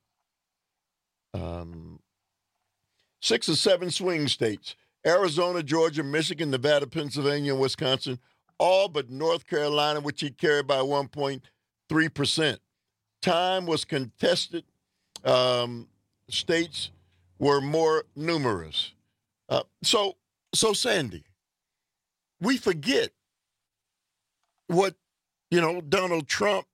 Um, six of seven swing states. Arizona, Georgia, Michigan, Nevada, Pennsylvania, and Wisconsin, all but North Carolina, which he carried by one point three percent. Time was contested. Um, states were more numerous. Uh, so, so Sandy, we forget what, you know, Donald Trump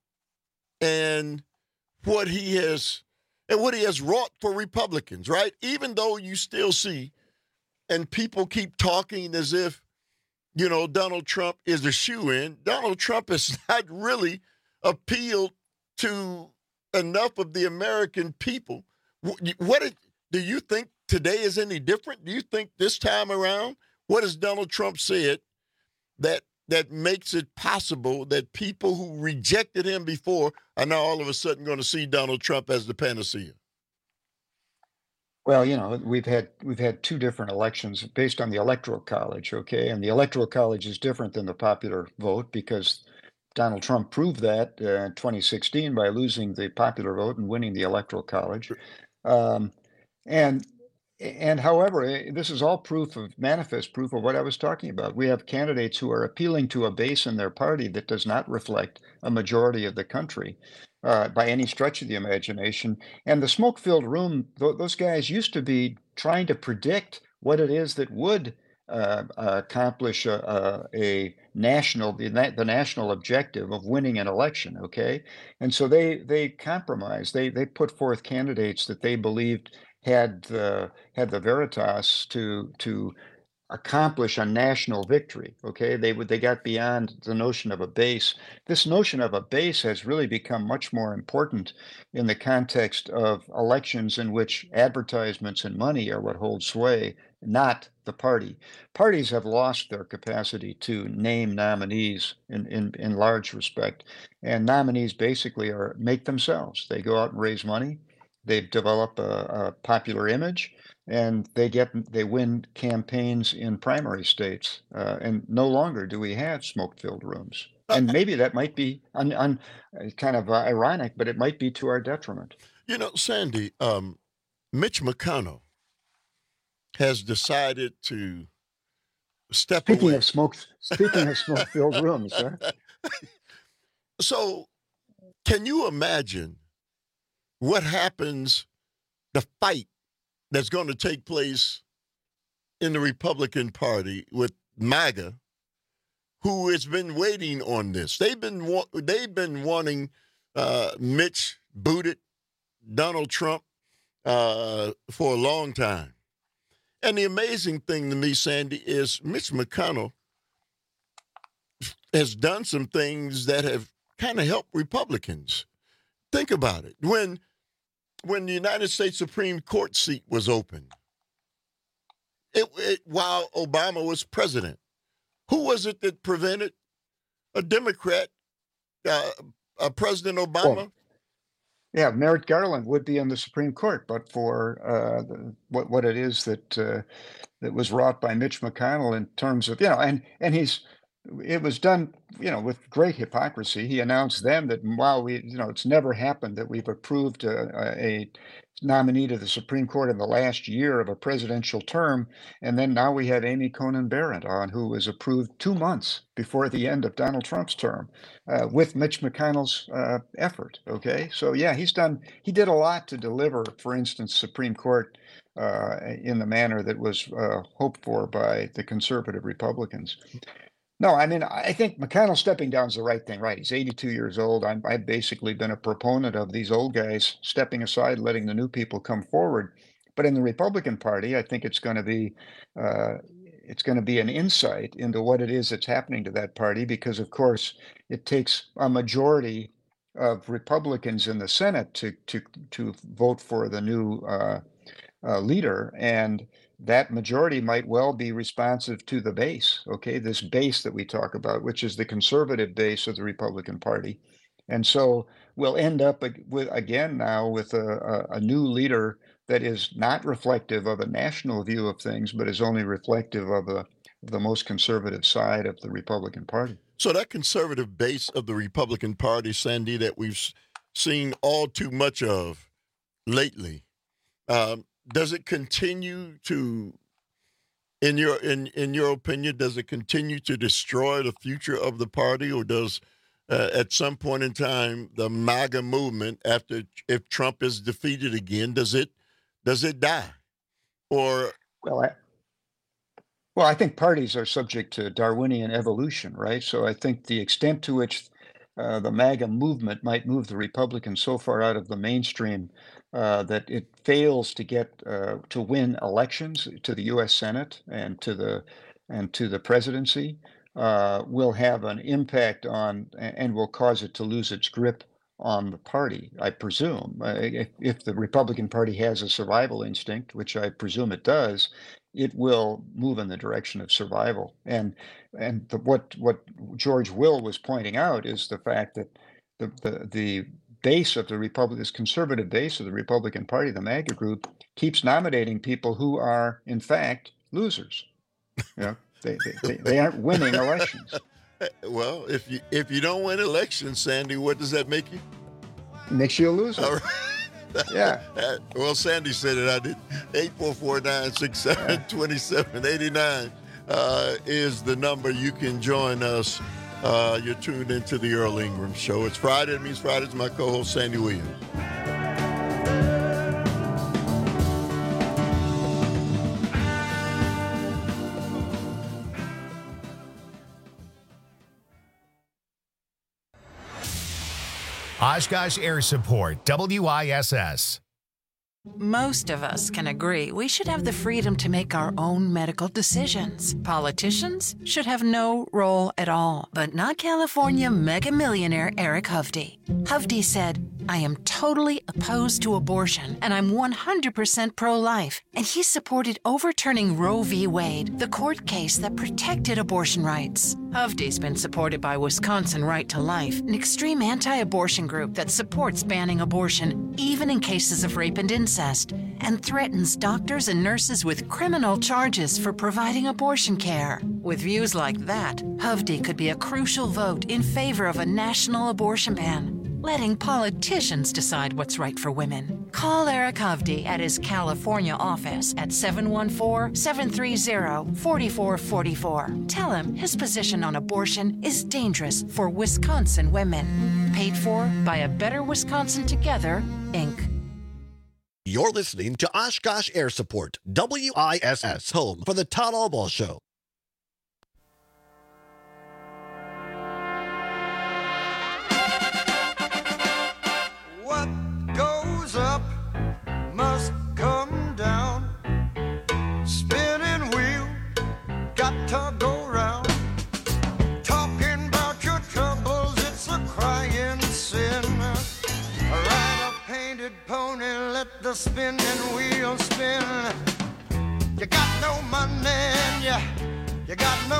and what he has and what he has wrought for Republicans, right? Even though you still see, and people keep talking as if, you know, Donald Trump is a shoo-in. Donald Trump has not really appealed to enough of the American people. What is, do you think today is any different? Do you think this time around, what has Donald Trump said that that makes it possible that people who rejected him before are now all of a sudden going to see Donald Trump as the panacea? Well, you know, we've had we've had two different elections based on the Electoral College, okay? And the Electoral College is different than the popular vote because Donald Trump proved that uh, in twenty sixteen by losing the popular vote and winning the Electoral College. Um, and and however, eh, this is all proof of manifest proof of what I was talking about. We have candidates who are appealing to a base in their party that does not reflect a majority of the country. Uh, by any stretch of the imagination. And the smoke-filled room, th- those guys used to be trying to predict what it is that would uh, uh, accomplish a, a, a national, the, na- the national objective of winning an election, okay? And so they they compromised. They they put forth candidates that they believed had the had the veritas to to accomplish a national victory. Okay, they would they got beyond the notion of a base. This notion of a base has really become much more important in the context of elections in which advertisements and money are what hold sway, not the party. Parties have lost their capacity to name nominees in in, in large respect, and nominees basically are make themselves. They go out and raise money. They develop a, a popular image, and they get they win campaigns in primary states. Uh, and no longer do we have smoke-filled rooms. And maybe that might be un, un, kind of uh, ironic, but it might be to our detriment. You know, Sandy, um, Mitch McConnell has decided to step speaking away. Of smoke, speaking of smoke-filled rooms, huh? So can you imagine what happens, the fight that's going to take place in the Republican Party with MAGA, who has been waiting on this? They've been wa- they've been wanting uh, Mitch booted, Donald Trump, uh, for a long time. And the amazing thing to me, Sandy, is Mitch McConnell has done some things that have kind of helped Republicans. Think about it. When when the United States Supreme Court seat was open, it, it while Obama was president, who was it that prevented a Democrat, uh, uh, President Obama? Well, yeah, Merrick Garland would be on the Supreme Court, but for uh, the, what what it is that uh, that was wrought by Mitch McConnell in terms of, you know, and and he's it was done, you know, with great hypocrisy. He announced then that while we, you know, it's never happened that we've approved a, a nominee to the Supreme Court in the last year of a presidential term, and then now we have Amy Coney Barrett on, who was approved two months before the end of Donald Trump's term, uh, with Mitch McConnell's uh, effort. Okay, so yeah, he's done. He did a lot to deliver, for instance, Supreme Court uh, in the manner that was uh, hoped for by the conservative Republicans. No, I mean, I think McConnell stepping down is the right thing, right? He's eighty-two years old. I'm, I've basically been a proponent of these old guys stepping aside, letting the new people come forward. But in the Republican Party, I think it's going to be uh, it's going to be an insight into what it is that's happening to that party, because, of course, it takes a majority of Republicans in the Senate to to to vote for the new uh, uh, leader, and that majority might well be responsive to the base, okay, this base that we talk about, which is the conservative base of the Republican Party. And so we'll end up with, again now with a, a, a new leader that is not reflective of a national view of things, but is only reflective of a, the most conservative side of the Republican Party. So that conservative base of the Republican Party, Sandy, that we've seen all too much of lately, um, does it continue to, in your in, in your opinion, does it continue to destroy the future of the party, or does uh, at some point in time the MAGA movement, after if Trump is defeated again, does it does it die? Or well, I, well, I think parties are subject to Darwinian evolution, right? So I think the extent to which uh, the MAGA movement might move the Republicans so far out of the mainstream Uh, that it fails to get uh, to win elections to the U S Senate and to the and to the presidency uh, will have an impact on and will cause it to lose its grip on the party, I presume. Uh, if, if the Republican Party has a survival instinct, which I presume it does, it will move in the direction of survival. And and the, what what George Will was pointing out is the fact that the the, the base of the Republican, this conservative base of the Republican Party, the MAGA group, keeps nominating people who are, in fact, losers. You know, they, they, they aren't winning elections. Well, if you if you don't win elections, Sandy, what does that make you? Makes you a loser. All right. Yeah. Well, Sandy said it. I did. eight four four, nine six seven, two seven eight nine uh, is the number. You can join us. Uh, you're tuned into the Earl Ingram Show. It's Friday. It means Friday's my co-host, Sandy Williams. Oshkosh Air Support, W I S S. Most of us can agree we should have the freedom to make our own medical decisions. Politicians should have no role at all, but not California mega millionaire Eric Hovde. Hovde said, I am totally opposed to abortion, and I'm one hundred percent pro-life. And he supported overturning Roe v. Wade, the court case that protected abortion rights. Hovde's been supported by Wisconsin Right to Life, an extreme anti-abortion group that supports banning abortion, even in cases of rape and incest, and threatens doctors and nurses with criminal charges for providing abortion care. With views like that, Hovde could be a crucial vote in favor of a national abortion ban, letting politicians decide what's right for women. Call Eric Hovde at his California office at seven one four, seven three zero, four four four four. Tell him his position on abortion is dangerous for Wisconsin women. Paid for by A Better Wisconsin Together, Incorporated. You're listening to Oshkosh Air Support, W I S S, home for the Todd Allball Show. What goes up must come down. Spinning wheel, got to go round. Talking about your troubles, it's a crying sin. Ride a painted pony, let the spinning wheel spin. You got no money and you, you got no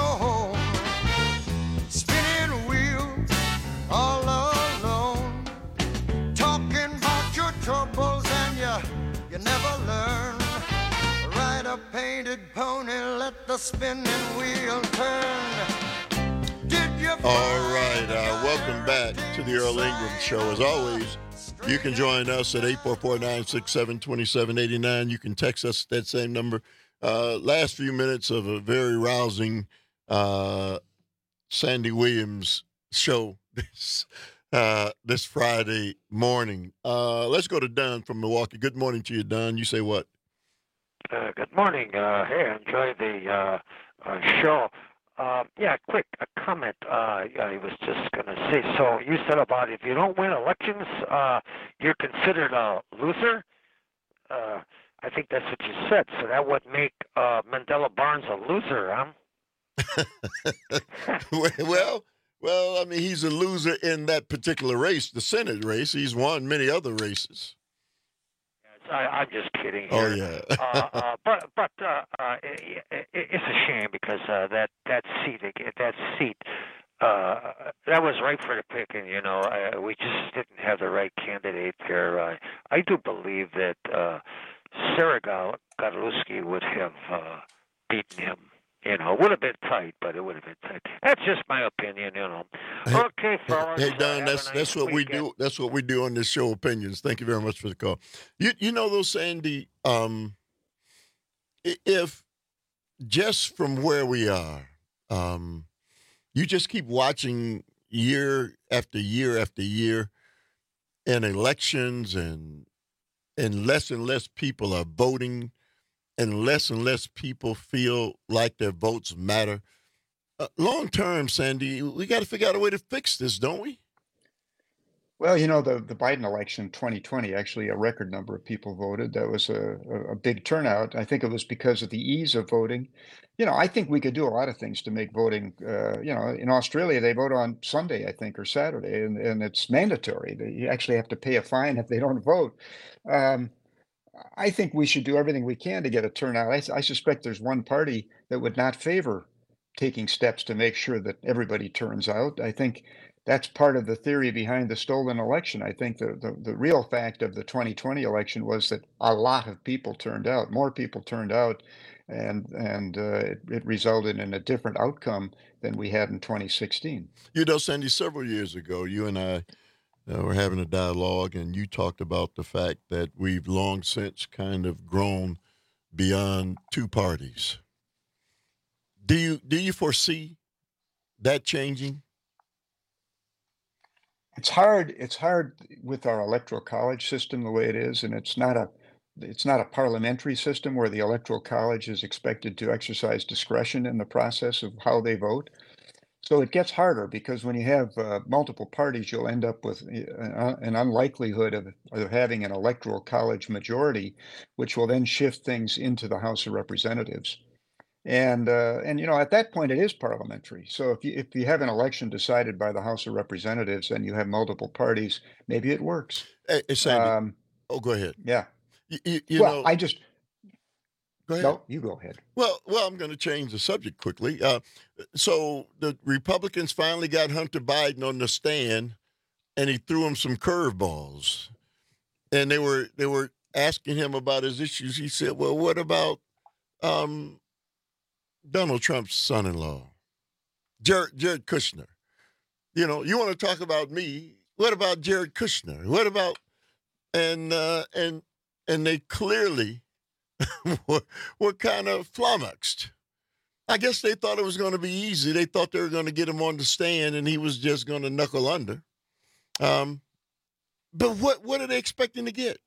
home. Spinning wheel, all alone. Talking about your troubles and you, you never learn. Ride a painted pony, let the spinning wheel turn. Did you All right, uh, welcome back to the Earl Ingram Show. As always, you can join us at eight four four, nine six seven, two seven eight nine. You can text us at that same number. Uh, last few minutes of a very rousing uh, Sandy Williams show this uh, this Friday morning. Uh, let's go to Don from Milwaukee. Good morning to you, Don. You say what? Uh, good morning. Uh, hey, enjoy the uh, uh, show. Uh, yeah, quick a comment. Uh, I was just going to say, so you said about if you don't win elections, uh, you're considered a loser. Uh, I think that's what you said. So that would make uh, Mandela Barnes a loser, huh? well, well, I mean, he's a loser in that particular race, the Senate race. He's won many other races. I, I'm just kidding here. Oh yeah. uh, uh, but but uh, uh, it, it, it's a shame because uh, that that seat that seat uh, that was right for the picking. You know, uh, we just didn't have the right candidate there. Uh, I do believe that uh, Sarah Godlewski would have uh, beaten him. You know, it would have been tight, but it would have been tight. That's just my opinion, you know. Okay, fellas. Hey, Don, uh, that's nice that's what weekend. we do. That's what we do on this show, opinions. Thank you very much for the call. You you know though, Sandy, um, if just from where we are, um, you just keep watching year after year after year, and elections, and and less and less people are voting. And less and less people feel like their votes matter. Uh, long term, Sandy, we got to figure out a way to fix this, don't we? Well, you know, the, the Biden election twenty twenty, actually a record number of people voted. That was a, a, a big turnout. I think it was because of the ease of voting. You know, I think we could do a lot of things to make voting, uh, you know, in Australia, they vote on Sunday, I think, or Saturday, and, and it's mandatory. They, you actually have to pay a fine if they don't vote. Um, I think we should do everything we can to get a turnout. I, I suspect there's one party that would not favor taking steps to make sure that everybody turns out. I think that's part of the theory behind the stolen election. I think the, the, the real fact of the twenty twenty election was that a lot of people turned out, more people turned out, and and uh, it, it resulted in a different outcome than we had in twenty sixteen. You know, Sandy, several years ago, you and I Uh, we're having a dialogue, and you talked about the fact that we've long since kind of grown beyond two parties. Do you do you foresee that changing? It's hard. It's hard with our electoral college system the way it is, and it's not a it's not a parliamentary system where the electoral college is expected to exercise discretion in the process of how they vote. So it gets harder because when you have uh, multiple parties, you'll end up with uh, an unlikelihood of, of having an electoral college majority, which will then shift things into the House of Representatives. And uh, and you know, at that point, it is parliamentary. So if you if you have an election decided by the House of Representatives and you have multiple parties, maybe it works. Hey, hey Sandy. Um, oh, go ahead. yeah. You, you, you well, know, I just go ahead. no. You go ahead. Well, well, I'm going to change the subject quickly. Uh, so the Republicans finally got Hunter Biden on the stand, and he threw him some curveballs, and they were they were asking him about his issues. He said, "Well, what about um, Donald Trump's son-in-law, Jared, Jared Kushner? You know, you want to talk about me? What about Jared Kushner? What about?" And uh, and and they clearly were, were kind of flummoxed. I guess they thought it was going to be easy. They thought they were going to get him on the stand, and he was just going to knuckle under. Um, but what what are they expecting to get?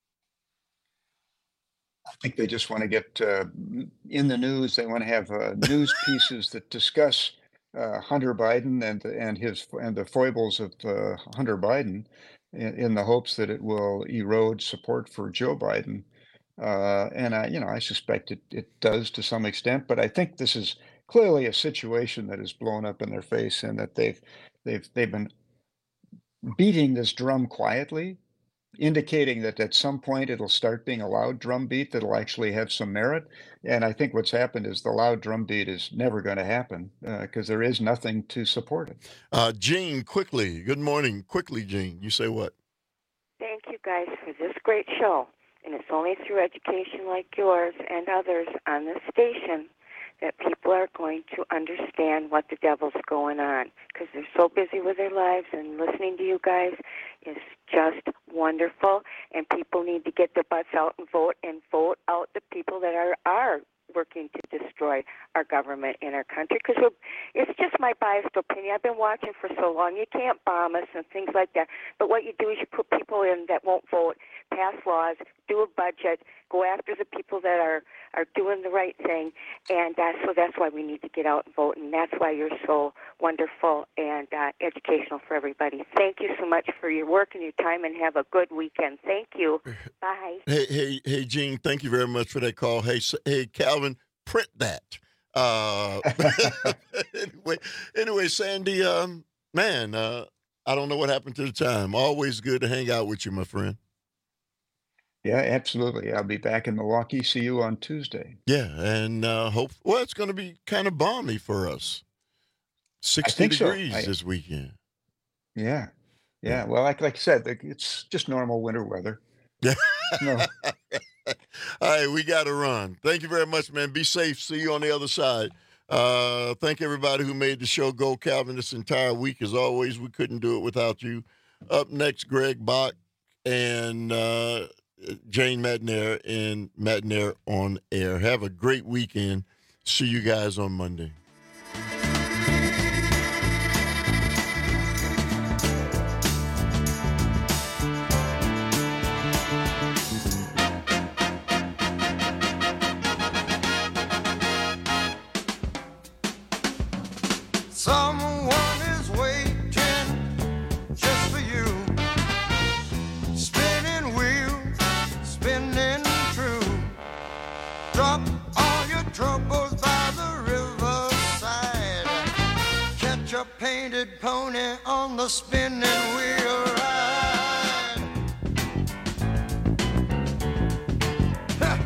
I think they just want to get uh, in the news. They want to have uh, news pieces that discuss uh, Hunter Biden and and his and the foibles of uh, Hunter Biden, in, in the hopes that it will erode support for Joe Biden. Uh, and I, you know, I suspect it it does to some extent. But I think this is clearly a situation that is blown up in their face, and that they've they've they've been beating this drum quietly, indicating that at some point it'll start being a loud drum beat that'll actually have some merit. And I think what's happened is the loud drum beat is never going to happen because uh, there is nothing to support it. Uh, Gene, quickly. Good morning. Quickly, Gene. You say what? Thank you guys for this great show. And it's only through education like yours and others on this station that people are going to understand what the devil's going on, because they're so busy with their lives, and listening to you guys is just wonderful. And people need to get their butts out and vote, and vote out the people that are, are working to destroy our government and our country, because it's just my biased opinion. I've been watching for so long. You can't bomb us and things like that, but what you do is you put people in that won't vote, pass laws, do a budget, go after the people that are, are doing the right thing, and uh, so that's why we need to get out and vote, and that's why you're so wonderful and uh, educational for everybody. Thank you so much for your work and your time, and have a good weekend. Thank you. Bye. Hey, hey, hey, Gene, thank you very much for that call. Hey, hey, Calvin, print that. Uh, anyway, anyway, Sandy, um, man, uh, I don't know what happened to the time. Always good to hang out with you, my friend. Yeah, absolutely. I'll be back in Milwaukee. See you on Tuesday. Yeah, and uh, hope. Well, it's going to be kind of balmy for us. Sixty degrees so. I, this weekend. Yeah, yeah. Well, like like I said, it's just normal winter weather. Yeah. No. All right, we got to run. Thank you very much, man. Be safe. See you on the other side. Uh, thank everybody who made the show go, Calvin, this entire week. As always, we couldn't do it without you. Up next, Greg Bach and uh, Jane Matnair in Matnair on Air. Have a great weekend. See you guys on Monday. Someone is waiting just for you. Spinning wheels, spinning true. Drop all your troubles by the riverside. Catch a painted pony on the spinning wheel ride. Ha!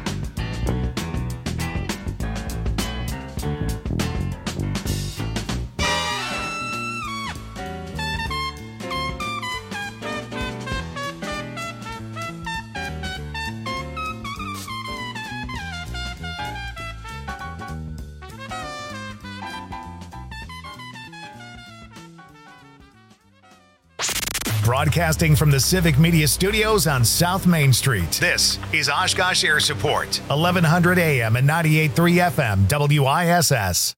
Broadcasting from the Civic Media Studios on South Main Street. This is Oshkosh Air Support, eleven hundred A M and ninety-eight point three F M, W I S S.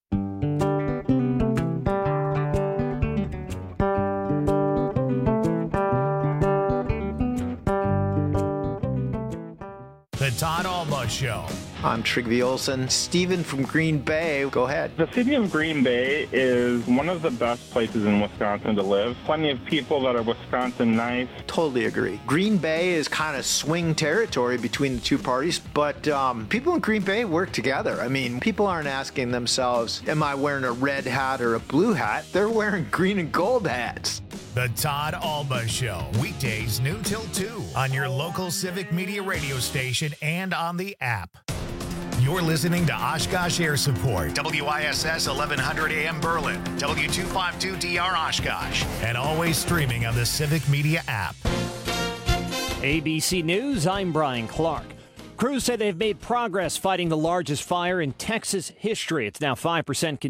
The Todd Alba Show. I'm Trygve Olsen. Steven from Green Bay, go ahead. The city of Green Bay is one of the best places in Wisconsin to live. Plenty of people that are Wisconsin nice. Totally agree. Green Bay is kind of swing territory between the two parties, but um, people in Green Bay work together. I mean, people aren't asking themselves, am I wearing a red hat or a blue hat? They're wearing green and gold hats. The Todd Alba Show, weekdays noon till two on your local Civic Media radio station and on the app. You're listening to Oshkosh Air Support, W I S S eleven hundred A M Berlin, W two fifty-two D R Oshkosh, and always streaming on the Civic Media app. A B C News, I'm Brian Clark. Crews say they've made progress fighting the largest fire in Texas history. It's now five percent